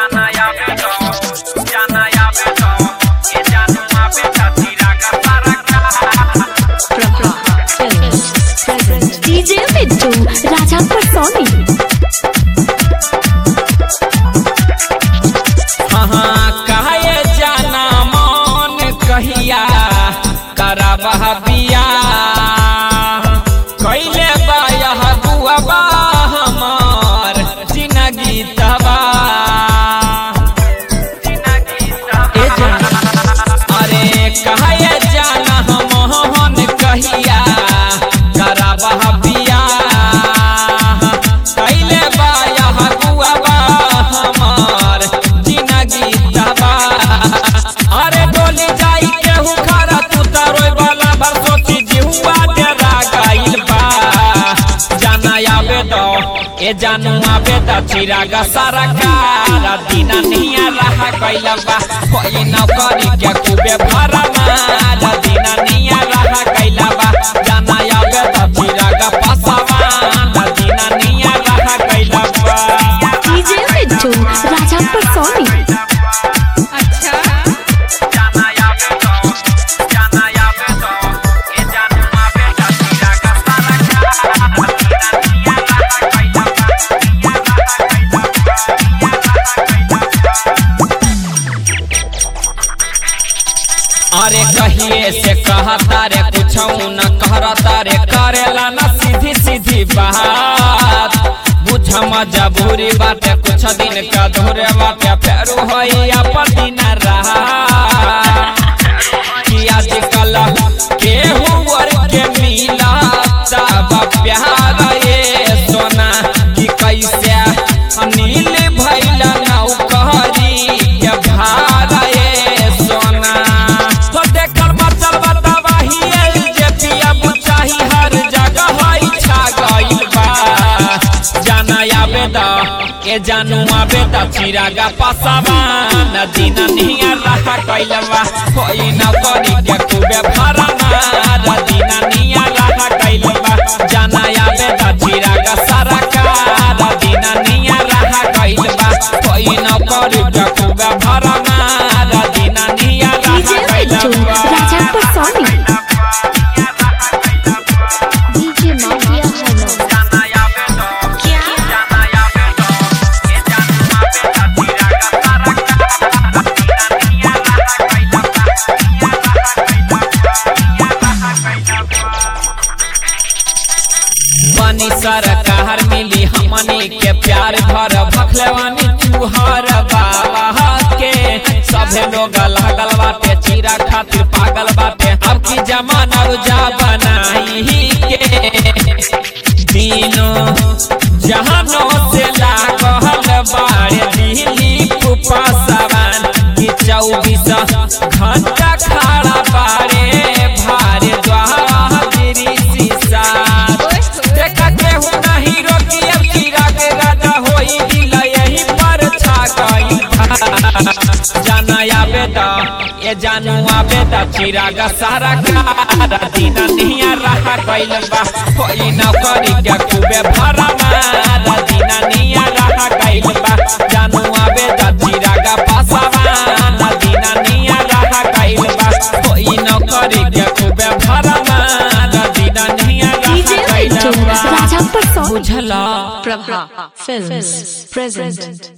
DJ Mittu, Rajapur Sony. कहे जाना मन कहिया करबह बियाह कैले बा यह बुआ हमार जिंदगी तबाह। अरे कहे जाना मन कहिया करबह बियाह कैले बा यह बुआ हमार जिंदगी तबाह। अरे डोली जाई केहू खरा तू तरोय वाला भर सोची जीवा डेरा गइल बा। जाना आवे दो ए जानू आवे द चिराग सरकार दीना निया रहा गइल बा। कोई नौकरी के खूबे भरा मार दीना निया रहा गइल बा। जाना आवे द चिराग पासवान दीना निया रहा गइल बा। DJ Mittu, Rajapur Sony. अरे कहिए से कहता रे कुछ न कहता रे करेला न सीधी सीधी बात। बुझ मजबूरी बाटे कुछ दिन का धोरे बाटे फेरू होई अपन दिन रहा कि आजकल केहू वर के मिला तब प्यार ये सोना कि कैसे नील भैला नौकरी के भार ये सोना। तो देखल बचल बतावाही जे पिया बुचाही हर जगह होई छा गइल बा। जाना आवे द ए जानू आवे द चिराग पासवान दीना निया रहा गइल बा। कोई नौकरी के खूबे भरा मार दीना निया रहा गइल बा। जाना आवे द चिराग सरकार दीना निया रहा गइल बा। कोई नौकरी के खूबे भरा मार दीना निया रहा DJ गइल Mittu, बा। Rajapur Sony. DJ Mafia Hello. बनी सरकार मिली हमनी के प्यार भर भखलेवानी चूहर बाबा के। सभे लोग लागल बाटे चीरा खातिर पागल बाटे अब की जमाना जा बनाई के। दिनों जहानों से लागल बाड़े दिल्ली पासवान की 24 घंटा खड़ा बाड़े भारे द्वारी शीशा। देखा केहू नहीं रोकी अब चिराग राजा होई दिल यही पर छा गइल बा। जाना आवे द ए जानू आवे द चिराग सरकार दीना निया रहा गइल बा। कोई नौकरी के खूबे भरा मार दीना निया रहा गइल बा। जानू आवे द चिराग पासवान दीना निया रहा गइल बा। कोई नौकरी के खूबे भरा मार दीना निया रहा DJ गइल Mittu, बा। Rajapur Sony. बुझला Prabha Films present.